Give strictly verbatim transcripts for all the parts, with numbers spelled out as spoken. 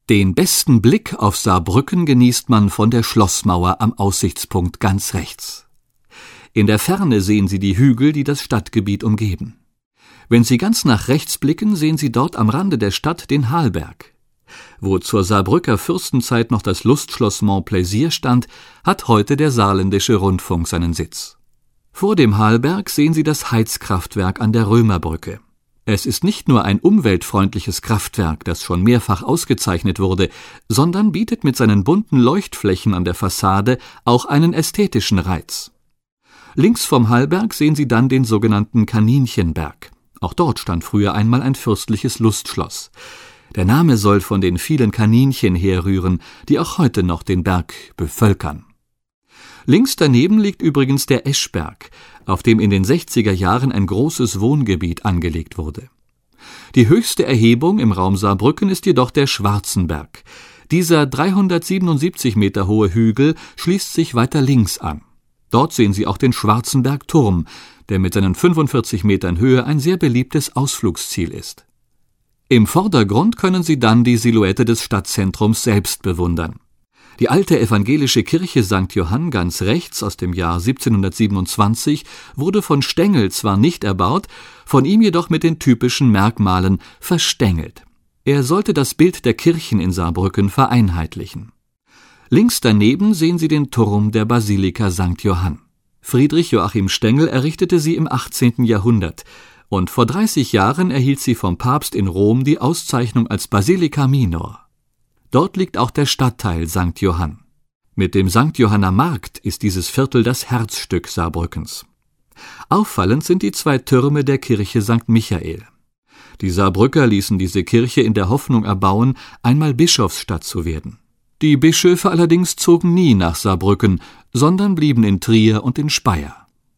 Den besten Blick auf Saarbrücken genießt man von der Schlossmauer am Aussichtspunkt ganz rechts. In der Ferne sehen Sie die Hügel, die das Stadtgebiet umgeben. Wenn Sie ganz nach rechts blicken, sehen Sie dort am Rande der Stadt den Halberg. Wo zur Saarbrücker Fürstenzeit noch das Lustschloss Montplaisir stand, hat heute der Saarländische Rundfunk seinen Sitz. Vor dem Halberg sehen Sie das Heizkraftwerk an der Römerbrücke. Es ist nicht nur ein umweltfreundliches Kraftwerk, das schon mehrfach ausgezeichnet wurde, sondern bietet mit seinen bunten Leuchtflächen an der Fassade auch einen ästhetischen Reiz. Links vom Halberg sehen Sie dann den sogenannten Kaninchenberg. Auch dort stand früher einmal ein fürstliches Lustschloss. Der Name soll von den vielen Kaninchen herrühren, die auch heute noch den Berg bevölkern. Links daneben liegt übrigens der Eschberg, auf dem in den sechziger Jahren ein großes Wohngebiet angelegt wurde. Die höchste Erhebung im Raum Saarbrücken ist jedoch der Schwarzenberg. Dieser dreihundertsiebenundsiebzig Meter hohe Hügel schließt sich weiter links an. Dort sehen Sie auch den Schwarzenbergturm, der mit seinen fünfundvierzig Metern Höhe ein sehr beliebtes Ausflugsziel ist. Im Vordergrund können Sie dann die Silhouette des Stadtzentrums selbst bewundern. Die alte evangelische Kirche Sankt Johann ganz rechts aus dem Jahr siebzehnhundertsiebenundzwanzig wurde von Stengel zwar nicht erbaut, von ihm jedoch mit den typischen Merkmalen verstängelt. Er sollte das Bild der Kirchen in Saarbrücken vereinheitlichen. Links daneben sehen Sie den Turm der Basilika Sankt Johann. Friedrich Joachim Stengel errichtete sie im achtzehnten Jahrhundert und vor dreißig Jahren erhielt sie vom Papst in Rom die Auszeichnung als Basilica Minor. Dort liegt auch der Stadtteil Sankt Johann. Mit dem Sankt Johanner Markt ist dieses Viertel das Herzstück Saarbrückens. Auffallend sind die zwei Türme der Kirche Sankt Michael. Die Saarbrücker ließen diese Kirche in der Hoffnung erbauen, einmal Bischofsstadt zu werden. Die Bischöfe allerdings zogen nie nach Saarbrücken, sondern blieben in Trier und in Speyer.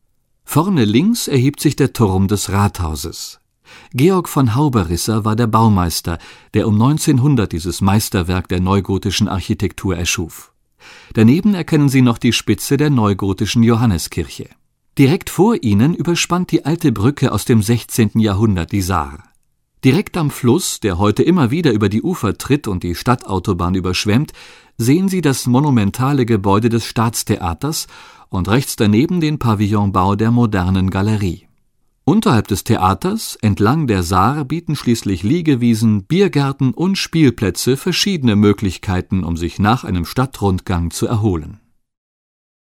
Vorne links erhebt sich der Turm des Rathauses. Georg von Hauberisser war der Baumeister, der um neunzehnhundert dieses Meisterwerk der neugotischen Architektur erschuf. Daneben erkennen Sie noch die Spitze der neugotischen Johanneskirche. Direkt vor ihnen überspannt die alte Brücke aus dem sechzehnten Jahrhundert die Saar. Direkt am Fluss, der heute immer wieder über die Ufer tritt und die Stadtautobahn überschwemmt, sehen Sie das monumentale Gebäude des Staatstheaters und rechts daneben den Pavillonbau der modernen Galerie. Unterhalb des Theaters, entlang der Saar, bieten schließlich Liegewiesen, Biergärten und Spielplätze verschiedene Möglichkeiten, um sich nach einem Stadtrundgang zu erholen.